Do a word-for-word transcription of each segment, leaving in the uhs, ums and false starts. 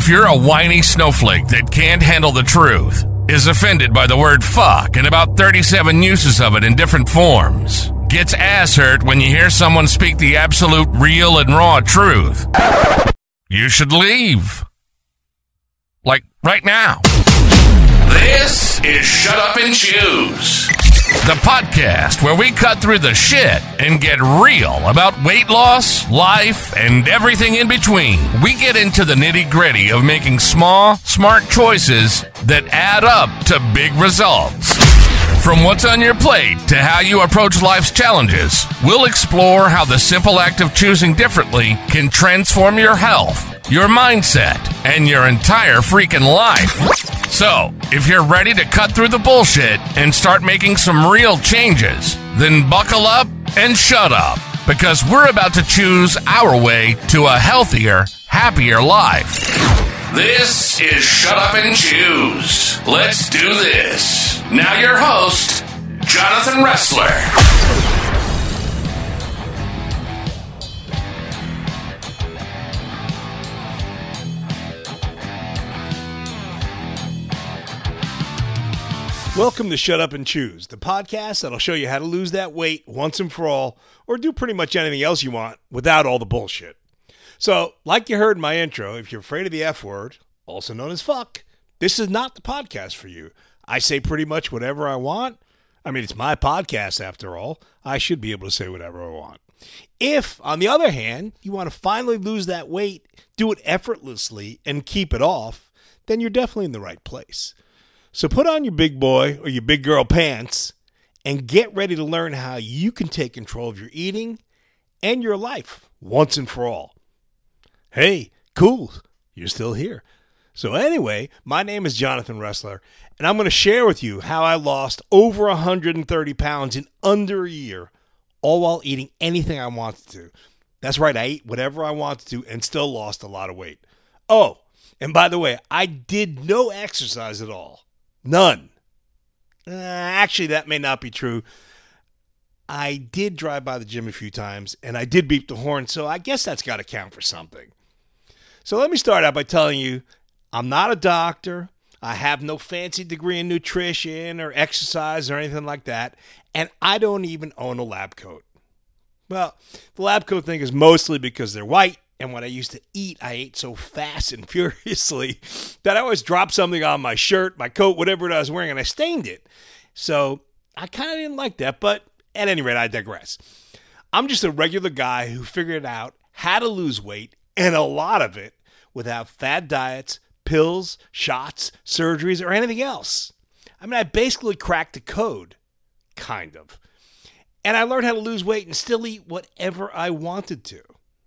If you're a whiny snowflake that can't handle the truth, is offended by the word fuck and about thirty-seven uses of it in different forms, gets ass hurt when you hear someone speak the absolute real and raw truth, you should leave. Like right now. This is Shut Up and Choose, the podcast where we cut through the shit and get real about weight loss, life, and everything in between. We get into the nitty-gritty of making small, smart choices that add up to big results. From what's on your plate to how you approach life's challenges, we'll explore how the simple act of choosing differently can transform your health, your mindset, and your entire freaking life. So, if you're ready to cut through the bullshit and start making some real changes, then buckle up and shut up, because we're about to choose our way to a healthier, happier life. This is Shut Up and Choose. Let's do this. Now your host, Jonathan Wrestler. Welcome to Shut Up and Choose, the podcast that'll show you how to lose that weight once and for all, or do pretty much anything else you want without all the bullshit. So, like you heard in my intro, if you're afraid of the F word, also known as fuck, this is not the podcast for you. I say pretty much whatever I want. I mean, it's my podcast after all. I should be able to say whatever I want. If, on the other hand, you want to finally lose that weight, do it effortlessly, and keep it off, then you're definitely in the right place. So put on your big boy or your big girl pants and get ready to learn how you can take control of your eating and your life once and for all. Hey, cool, you're still here. So anyway, my name is Jonathan Wrestler, and I'm going to share with you how I lost over one hundred thirty pounds in under a year, all while eating anything I wanted to. That's right, I ate whatever I wanted to and still lost a lot of weight. Oh, and by the way, I did no exercise at all. None. Uh, actually, that may not be true. I did drive by the gym a few times, and I did beep the horn, so I guess that's got to count for something. So let me start out by telling you, I'm not a doctor. I have no fancy degree in nutrition or exercise or anything like that, and I don't even own a lab coat. Well, the lab coat thing is mostly because they're white, and when I used to eat, I ate so fast and furiously that I always dropped something on my shirt, my coat, whatever it I was wearing, and I stained it. So I kind of didn't like that, but at any rate, I digress. I'm just a regular guy who figured out how to lose weight, and a lot of it, without fad diets, pills, shots, surgeries, or anything else. I mean, I basically cracked the code, kind of. And I learned how to lose weight and still eat whatever I wanted to.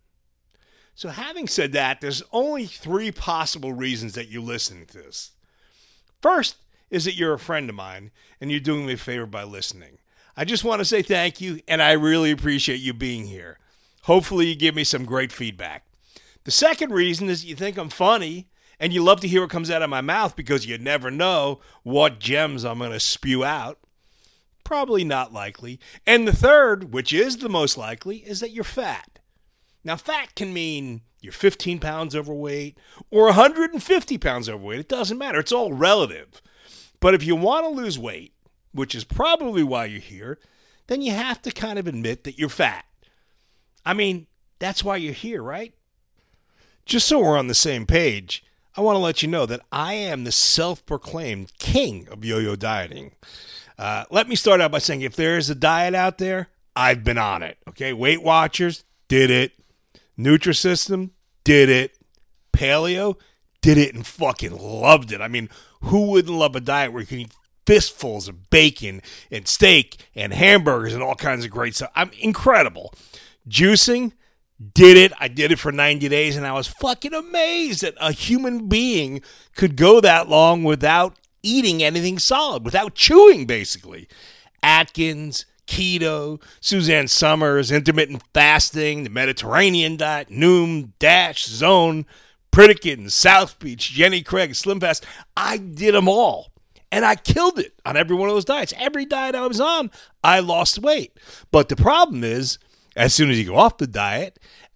So having said that, there's only three possible reasons that you're listening to this. First is that you're a friend of mine and you're doing me a favor by listening. I just want to say thank you, and I really appreciate you being here. Hopefully you give me some great feedback. The second reason is that you think I'm funny and you love to hear what comes out of my mouth because you never know what gems I'm going to spew out. Probably not likely. And the third, which is the most likely, is that you're fat. Now, fat can mean you're fifteen pounds overweight or one hundred fifty pounds overweight. It doesn't matter. It's all relative. But if you want to lose weight, which is probably why you're here, then you have to kind of admit that you're fat. I mean, that's why you're here, right? Just so we're on the same page, I want to let you know that I am the self-proclaimed king of yo-yo dieting. Uh, let me start out by saying if there is a diet out there, I've been on it. Okay, Weight Watchers did it. Nutrisystem did it. Paleo did it and fucking loved it. I mean, who wouldn't love a diet where you can eat fistfuls of bacon and steak and hamburgers and all kinds of great stuff? I'm incredible. Juicing did it. I did it for ninety days, and I was fucking amazed that a human being could go that long without eating anything solid, without chewing, basically. Atkins, keto, Suzanne Summers, intermittent fasting, the Mediterranean diet, Noom, Dash, Zone, Pritikin, South Beach, Jenny Craig, Slim Fast. I did them all. And I killed it on every one of those diets. Every diet I was on, I lost weight. But the problem is, as soon as you go off the diet,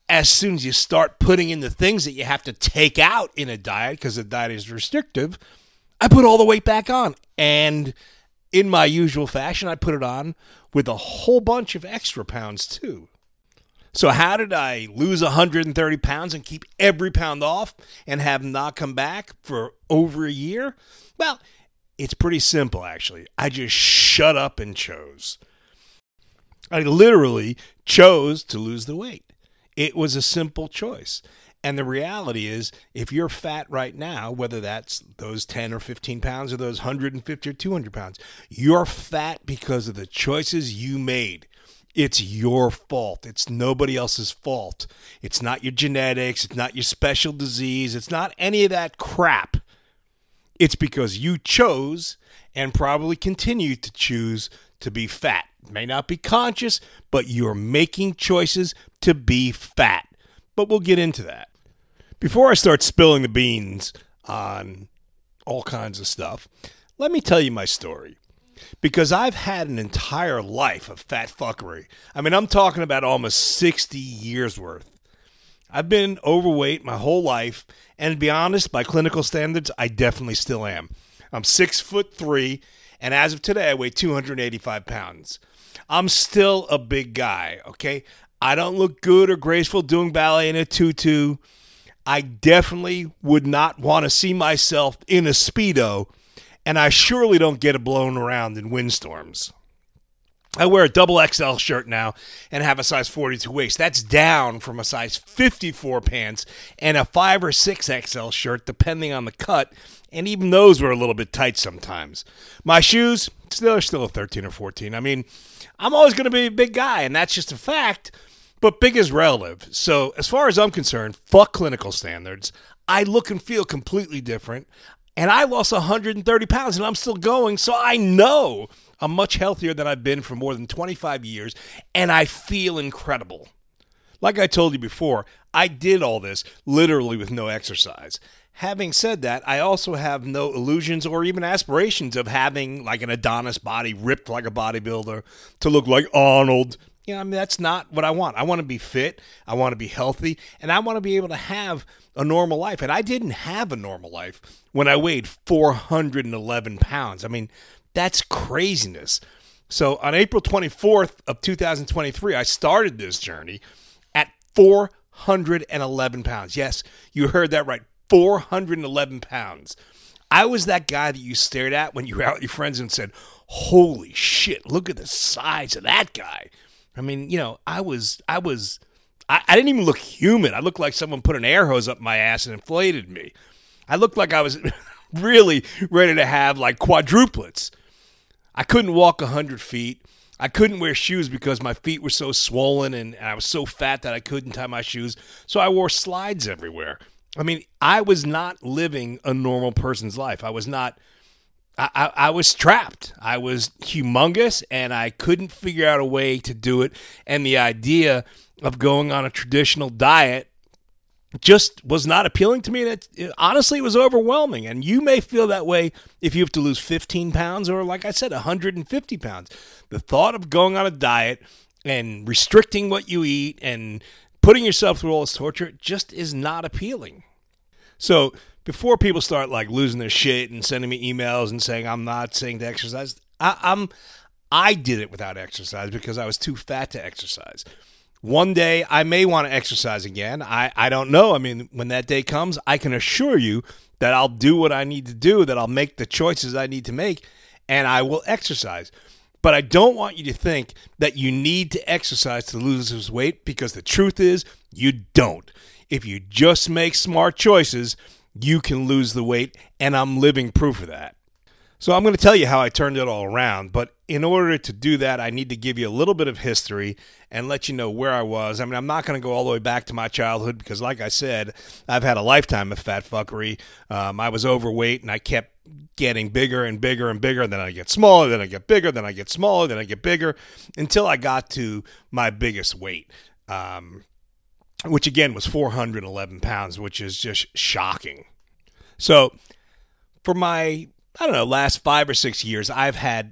as soon as you start putting in the things that you have to take out in a diet, because the diet is restrictive, I put all the weight back on. And in my usual fashion, I put it on with a whole bunch of extra pounds too. So how did I lose one hundred thirty pounds and keep every pound off and have not come back for over a year? Well, it's pretty simple, actually. I just shut up and chose. I literally chose to lose the weight. It was a simple choice. And the reality is, if you're fat right now, whether that's those ten or fifteen pounds or those one hundred fifty or two hundred pounds, you're fat because of the choices you made. It's your fault. It's nobody else's fault. It's not your genetics. It's not your special disease. It's not any of that crap. It's because you chose and probably continue to choose to be fat. It may not be conscious, but you're making choices to be fat. But we'll get into that. Before I start spilling the beans on all kinds of stuff, let me tell you my story. Because I've had an entire life of fat fuckery. I mean, I'm talking about almost sixty years worth. I've been overweight my whole life, and to be honest, by clinical standards, I definitely still am. I'm six foot three, and as of today, I weigh two hundred eighty-five pounds. I'm still a big guy, okay? I don't look good or graceful doing ballet in a tutu. I definitely would not want to see myself in a Speedo, and I surely don't get it blown around in windstorms. I wear a double X L shirt now and have a size forty-two waist. That's down from a size fifty-four pants and a five or six X L shirt, depending on the cut, and even those were a little bit tight sometimes. My shoes, still still a thirteen or fourteen. I mean, I'm always going to be a big guy, and that's just a fact, but big is relative. So as far as I'm concerned, fuck clinical standards. I look and feel completely different. And I lost one hundred thirty pounds, and I'm still going, so I know I'm much healthier than I've been for more than twenty-five years, and I feel incredible. Like I told you before, I did all this literally with no exercise. Having said that, I also have no illusions or even aspirations of having like an Adonis body, ripped like a bodybuilder, to look like Arnold. You know, I mean, that's not what I want. I want to be fit, I want to be healthy, and I want to be able to have a normal life. And I didn't have a normal life when I weighed four hundred eleven pounds. I mean, that's craziness. So on April twenty-fourth of two thousand twenty-three, I started this journey at four hundred eleven pounds. Yes, you heard that right, four hundred eleven pounds. I was that guy that you stared at when you were out with your friends and said, holy shit, look at the size of that guy. I mean, you know, I was, I was, I, I didn't even look human. I looked like someone put an air hose up my ass and inflated me. I looked like I was really ready to have like quadruplets. I couldn't walk one hundred feet. I couldn't wear shoes because my feet were so swollen and I was so fat that I couldn't tie my shoes. So I wore slides everywhere. I mean, I was not living a normal person's life. I was not, I, I, I was trapped. I was humongous and I couldn't figure out a way to do it. And the idea of going on a traditional diet just was not appealing to me. And it, it, honestly, it was overwhelming. And you may feel that way if you have to lose fifteen pounds or, like I said, one hundred fifty pounds. The thought of going on a diet and restricting what you eat and putting yourself through all this torture just is not appealing. So before people start like losing their shit and sending me emails and saying I'm not saying to exercise, I, I'm I did it without exercise because I was too fat to exercise. One day I may want to exercise again. I, I don't know. I mean, when that day comes, I can assure you that I'll do what I need to do, that I'll make the choices I need to make, and I will exercise. But I don't want you to think that you need to exercise to lose this weight, because the truth is you don't. If you just make smart choices, you can lose the weight, and I'm living proof of that. So I'm going to tell you how I turned it all around, but in order to do that, I need to give you a little bit of history and let you know where I was. I mean, I'm not going to go all the way back to my childhood because, like I said, I've had a lifetime of fat fuckery. Um, I was overweight, and I kept getting bigger and bigger and bigger. Then I get smaller, then I get bigger, then I get smaller, then I get bigger, until I got to my biggest weight, um, which, again, was four hundred eleven pounds, which is just shocking. So for my... I don't know, last five or six years, I've had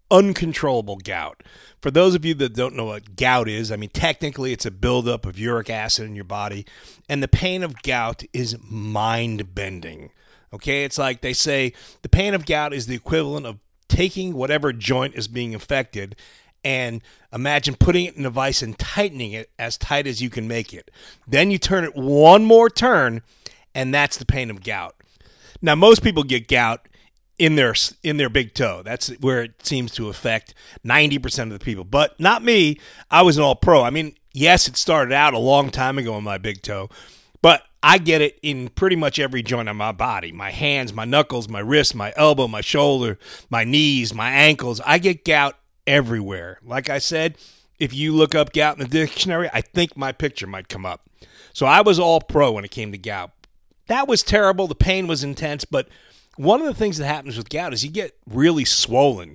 uncontrollable gout. For those of you that don't know what gout is, I mean, technically it's a buildup of uric acid in your body, and the pain of gout is mind-bending. Okay, it's like they say the pain of gout is the equivalent of taking whatever joint is being affected and imagine putting it in a vise and tightening it as tight as you can make it. Then you turn it one more turn, and that's the pain of gout. Now, most people get gout in their in their big toe. That's where it seems to affect ninety percent of the people. But not me. I was an all-pro. I mean, yes, it started out a long time ago in my big toe, but I get it in pretty much every joint of my body. My hands, my knuckles, my wrist, my elbow, my shoulder, my knees, my ankles. I get gout everywhere. Like I said, if you look up gout in the dictionary, I think my picture might come up. So I was all pro when it came to gout. That was terrible. The pain was intense, but one of the things that happens with gout is you get really swollen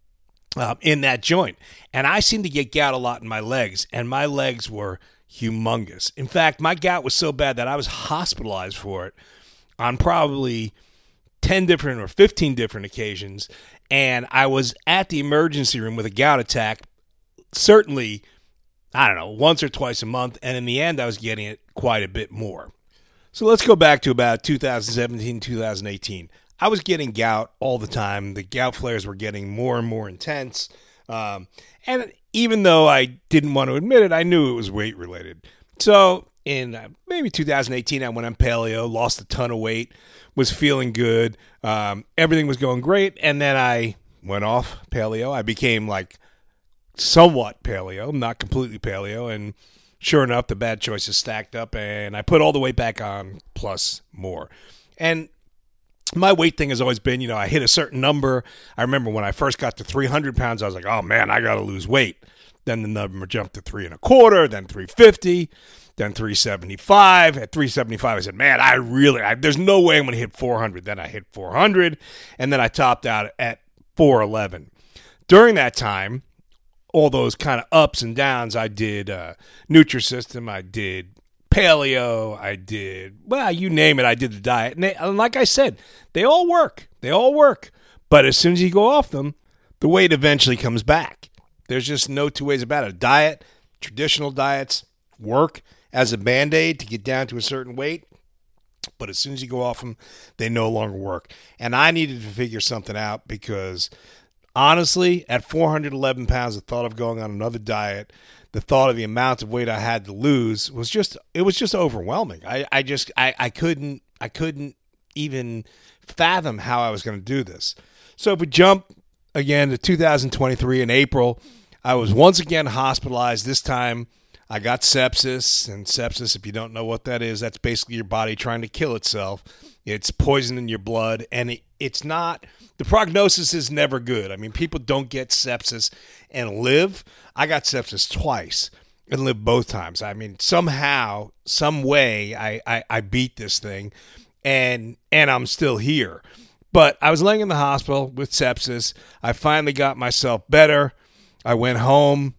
uh, in that joint. And I seem to get gout a lot in my legs, and my legs were humongous. In fact, my gout was so bad that I was hospitalized for it on probably ten different or fifteen different occasions, and I was at the emergency room with a gout attack, certainly, I don't know, once or twice a month, and in the end, I was getting it quite a bit more. So let's go back to about two thousand seventeen, two thousand eighteen. I was getting gout all the time. The gout flares were getting more and more intense. Um, and even though I didn't want to admit it, I knew it was weight related. So in uh, maybe two thousand eighteen, I went on paleo, lost a ton of weight, was feeling good. Um, everything was going great. And then I went off paleo. I became like somewhat paleo, not completely paleo. And sure enough, the bad choices stacked up, and I put all the weight back on plus more. And my weight thing has always been, you know, I hit a certain number. I remember when I first got to three hundred pounds, I was like, oh, man, I got to lose weight. Then the number jumped to three and a quarter, then three fifty, then three seventy-five. At three seventy-five, I said, man, I really, I, there's no way I'm going to hit four hundred. Then I hit four hundred, and then I topped out at four eleven. During that time, all those kind of ups and downs, I did uh, Nutrisystem, I did paleo, I did, well, you name it, I did the diet. And, they, and like I said, they all work. They all work. But as soon as you go off them, the weight eventually comes back. There's just no two ways about it. Diet, traditional diets work as a Band-Aid to get down to a certain weight. But as soon as you go off them, they no longer work. And I needed to figure something out because honestly, at four hundred eleven pounds, the thought of going on another diet, the thought of the amount of weight I had to lose was just, it was just overwhelming. I, I just, I, I couldn't, I couldn't even fathom how I was going to do this. So if we jump again to two thousand twenty-three in April, I was once again hospitalized. This time I got sepsis, and sepsis, if you don't know what that is, that's basically your body trying to kill itself. It's poison in your blood, and it, it's not, the prognosis is never good. I mean, people don't get sepsis and live. I got sepsis twice and lived both times. I mean, somehow, some way, I, I, I beat this thing, and and I'm still here. But I was laying in the hospital with sepsis. I finally got myself better. I went home,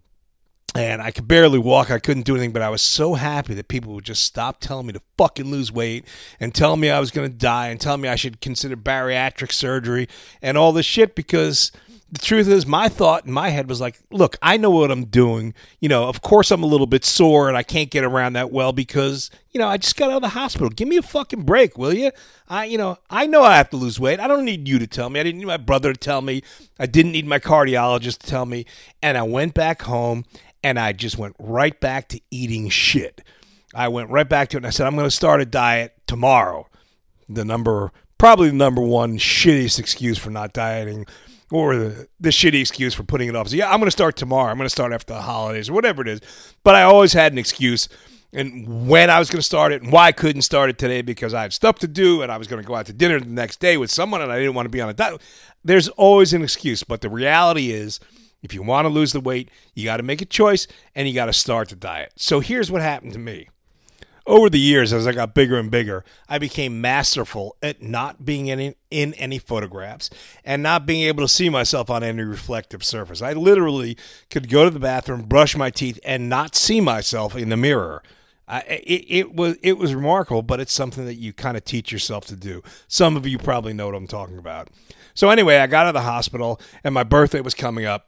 and I could barely walk. I couldn't do anything, but I was so happy that people would just stop telling me to fucking lose weight and telling me I was going to die and telling me I should consider bariatric surgery and all this shit, because the truth is, my thought in my head was like, look, I know what I'm doing. You know, of course I'm a little bit sore and I can't get around that well because, you know, I just got out of the hospital. Give me a fucking break, will you? I, you know, I know I have to lose weight. I don't need you to tell me. I didn't need my brother to tell me. I didn't need my cardiologist to tell me. And I went back home and I just went right back to eating shit. I went right back to it and I said, I'm going to start a diet tomorrow. The number, probably the number one shittiest excuse for not dieting, or the, the shitty excuse for putting it off. So, yeah, I'm going to start tomorrow. I'm going to start after the holidays or whatever it is. But I always had an excuse and when I was going to start it and why I couldn't start it today, because I had stuff to do and I was going to go out to dinner the next day with someone and I didn't want to be on a diet. There's always an excuse. But the reality is, if you want to lose the weight, you got to make a choice and you got to start the diet. So here's what happened to me. Over the years, as I got bigger and bigger, I became masterful at not being in, in any photographs and not being able to see myself on any reflective surface. I literally could go to the bathroom, brush my teeth, and not see myself in the mirror. I, it, it was it was remarkable, but it's something that you kind of teach yourself to do. Some of you probably know what I'm talking about. So anyway, I got out of the hospital, and my birthday was coming up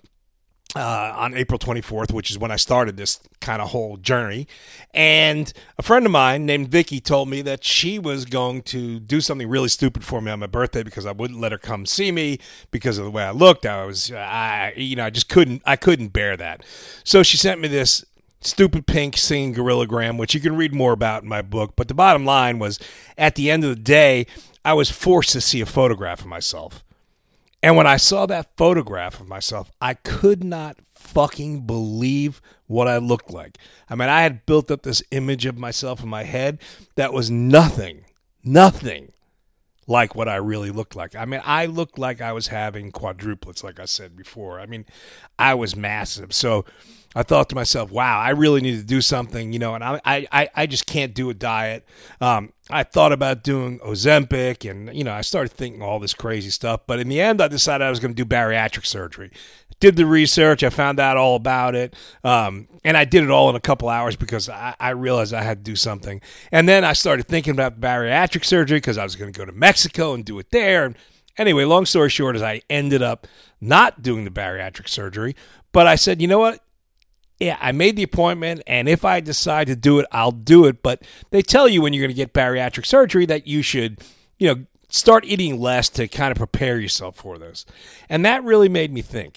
uh, on April twenty-fourth, which is when I started this kind of whole journey. And a friend of mine named Vicky told me that she was going to do something really stupid for me on my birthday because I wouldn't let her come see me because of the way I looked. I was, I, you know, I just couldn't, I couldn't bear that. So she sent me this stupid pink singing gorillagram, which you can read more about in my book. But the bottom line was, at the end of the day, I was forced to see a photograph of myself. And when I saw that photograph of myself, I could not fucking believe what I looked like. I mean, I had built up this image of myself in my head that was nothing, nothing like what I really looked like. I mean, I looked like I was having quadruplets, like I said before. I mean, I was massive. So I thought to myself, wow, I really need to do something, you know, and I I, I just can't do a diet. Um, I thought about doing Ozempic, and, you know, I started thinking all this crazy stuff. But in the end, I decided I was going to do bariatric surgery. Did the research. I found out all about it. Um, and I did it all in a couple hours because I, I realized I had to do something. And then I started thinking about bariatric surgery because I was going to go to Mexico and do it there. And anyway, long story short is I ended up not doing the bariatric surgery. But I said, you know what? Yeah, I made the appointment, and if I decide to do it, I'll do it. But they tell you when you're going to get bariatric surgery that you should, you know, start eating less to kind of prepare yourself for this. And that really made me think.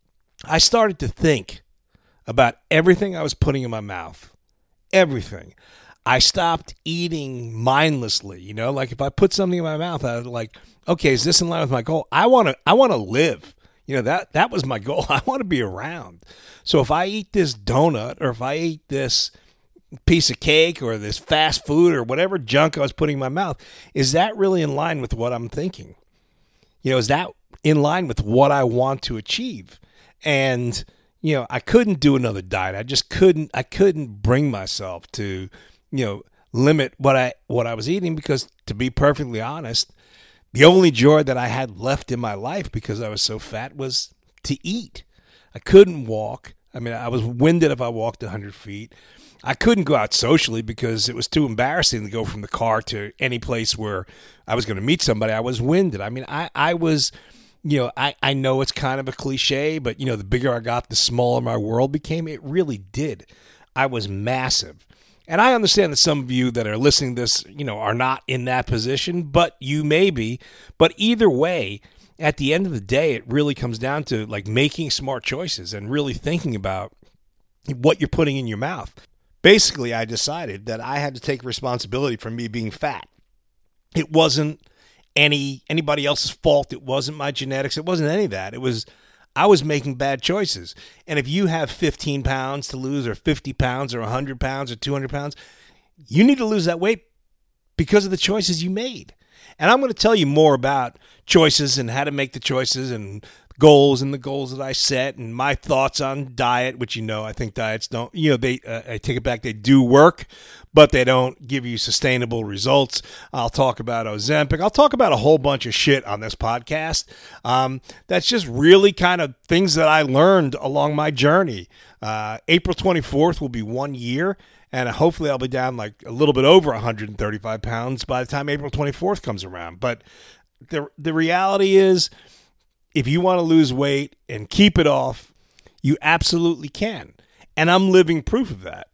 I started to think about everything I was putting in my mouth. Everything. I stopped eating mindlessly, you know, like if I put something in my mouth, I was like, okay, is this in line with my goal? I want to, I want to live. You know, that, that was my goal. I want to be around. So if I eat this donut, or if I eat this piece of cake, or this fast food, or whatever junk I was putting in my mouth, is that really in line with what I'm thinking? You know, is that in line with what I want to achieve? And, you know, I couldn't do another diet. I just couldn't, I couldn't bring myself to, you know, limit what I, what I was eating, because to be perfectly honest, the only joy that I had left in my life because I was so fat was to eat. I couldn't walk. I mean, I was winded if I walked one hundred feet. I couldn't go out socially because it was too embarrassing to go from the car to any place where I was going to meet somebody. I was winded. I mean, I, I was, you know, I, I know it's kind of a cliche, but, you know, the bigger I got, the smaller my world became. It really did. I was massive. And I understand that some of you that are listening to this, you know, are not in that position, but you may be. But either way, at the end of the day, it really comes down to like making smart choices and really thinking about what you're putting in your mouth. Basically, I decided that I had to take responsibility for me being fat. It wasn't any anybody else's fault. It wasn't my genetics. It wasn't any of that. It was I was making bad choices. And if you have fifteen pounds to lose, or fifty pounds, or one hundred pounds, or two hundred pounds, you need to lose that weight because of the choices you made. And I'm going to tell you more about choices and how to make the choices and goals and the goals that I set and my thoughts on diet, which, you know, I think diets don't, you know, they, uh, I take it back, they do work, but they don't give you sustainable results. I'll talk about Ozempic. I'll talk about a whole bunch of shit on this podcast. Um, that's just really kind of things that I learned along my journey. Uh, April twenty-fourth will be one year. And hopefully I'll be down like a little bit over one hundred thirty-five pounds by the time April twenty-fourth comes around. But the the reality is, if you want to lose weight and keep it off, you absolutely can. And I'm living proof of that.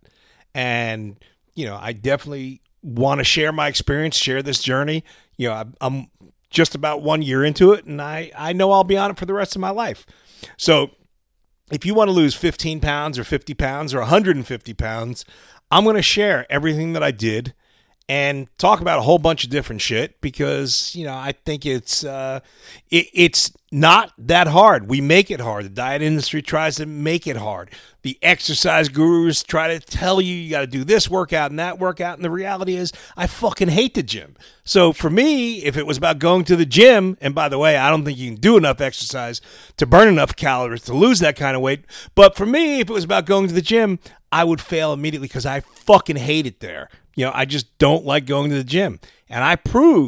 And, you know, I definitely want to share my experience, share this journey. You know, I'm just about one year into it, and I, I know I'll be on it for the rest of my life. So if you want to lose fifteen pounds or fifty pounds or one hundred fifty pounds, I'm going to share everything that I did and talk about a whole bunch of different shit because, you know, I think it's uh, it, it's not that hard. We make it hard. The diet industry tries to make it hard. The exercise gurus try to tell you you got to do this workout and that workout. And the reality is I fucking hate the gym. So for me, if it was about going to the gym, and by the way, I don't think you can do enough exercise to burn enough calories to lose that kind of weight. But for me, if it was about going to the gym, I would fail immediately because I fucking hate it there. You know, I just don't like going to the gym. And I proved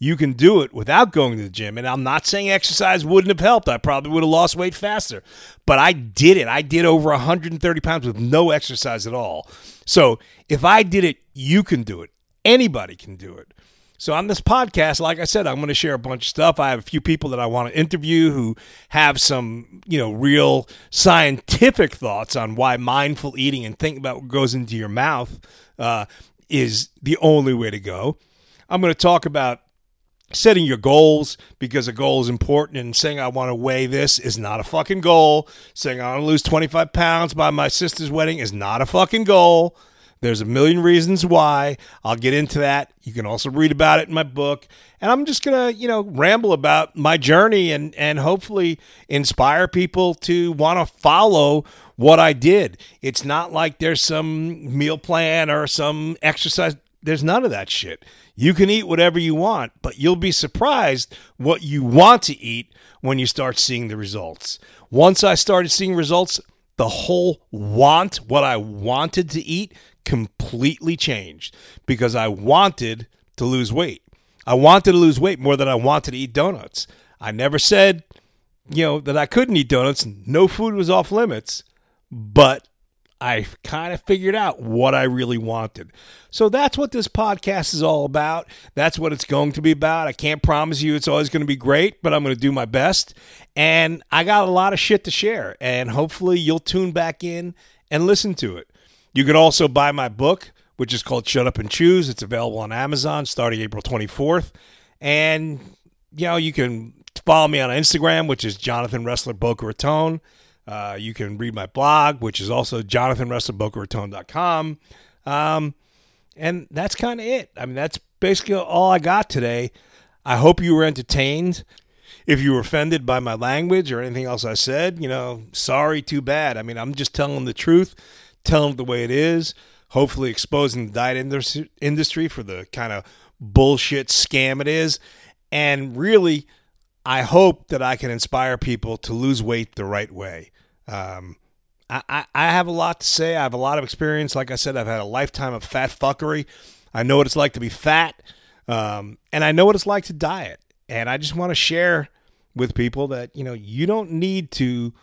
You can do it without going to the gym. And I'm not saying exercise wouldn't have helped. I probably would have lost weight faster. But I did it. I did over one hundred thirty pounds with no exercise at all. So if I did it, you can do it. Anybody can do it. So on this podcast, like I said, I'm going to share a bunch of stuff. I have a few people that I want to interview who have some, you know, real scientific thoughts on why mindful eating and thinking about what goes into your mouth uh, is the only way to go. I'm going to talk about setting your goals, because a goal is important, and saying I want to weigh this is not a fucking goal. Saying I want to lose twenty-five pounds by my sister's wedding is not a fucking goal. There's a million reasons why. I'll get into that. You can also read about it in my book. And I'm just going to, you know, ramble about my journey and, and hopefully inspire people to want to follow what I did. It's not like there's some meal plan or some exercise. There's none of that shit. You can eat whatever you want, but you'll be surprised what you want to eat when you start seeing the results. Once I started seeing results, the whole want, what I wanted to eat, completely changed, because I wanted to lose weight. I wanted to lose weight more than I wanted to eat donuts. I never said, you know, that I couldn't eat donuts. No food was off limits, but I kind of figured out what I really wanted. So that's what this podcast is all about. That's what it's going to be about. I can't promise you it's always going to be great, but I'm going to do my best. And I got a lot of shit to share, and hopefully you'll tune back in and listen to it. You can also buy my book, which is called Shut Up and Choose. It's available on Amazon starting April twenty-fourth. And, you know, you can follow me on Instagram, which is Jonathan Wrestler Boca Raton. Uh, you can read my blog, which is also jonathan wrestler boca raton dot com. Um, and that's kind of it. I mean, that's basically all I got today. I hope you were entertained. If you were offended by my language or anything else I said, you know, sorry, too bad. I mean, I'm just telling the truth, telling it the way it is, hopefully exposing the diet indus- industry for the kind of bullshit scam it is. And really, I hope that I can inspire people to lose weight the right way. Um, I, I, I have a lot to say. I have a lot of experience. Like I said, I've had a lifetime of fat fuckery. I know what it's like to be fat, um, and I know what it's like to diet. And I just want to share with people that, you know, you don't need to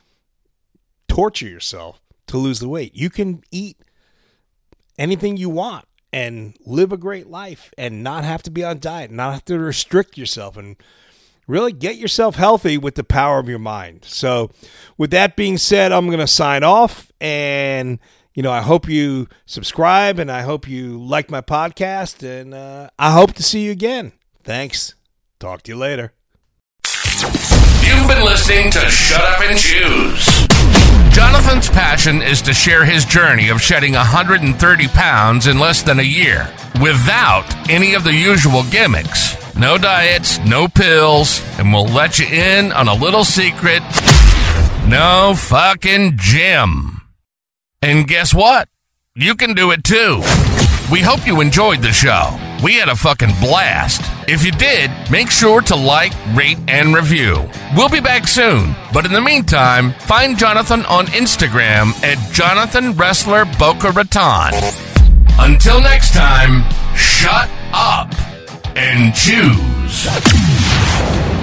torture yourself to lose the weight. You can eat anything you want and live a great life and not have to be on diet, not have to restrict yourself, and really get yourself healthy with the power of your mind. So with that being said, I'm going to sign off, and, you know, I hope you subscribe, and I hope you like my podcast, and uh, I hope to see you again. Thanks. Talk to you later. You've been listening to Shut Up and Choose. Jonathan's passion is to share his journey of shedding one hundred thirty pounds in less than a year without any of the usual gimmicks. No diets, no pills, and we'll let you in on a little secret. No fucking gym. And guess what? You can do it too. We hope you enjoyed the show. We had a fucking blast. If you did, make sure to like, rate, and review. We'll be back soon, but in the meantime, find Jonathan on Instagram at Jonathan Wrestler Boca Raton. Until next time, shut up and choose.